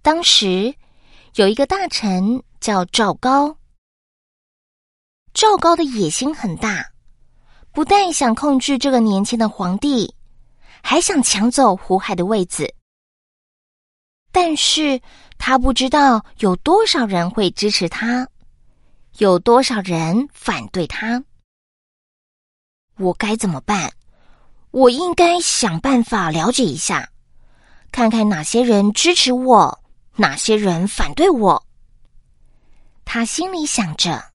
当时有一个大臣叫赵高，赵高的野心很大，不但想控制这个年轻的皇帝，还想抢走胡亥的位子。但是他不知道有多少人会支持他，有多少人反对他。我该怎么办？我应该想办法了解一下，看看哪些人支持我，哪些人反对我。他心里想着。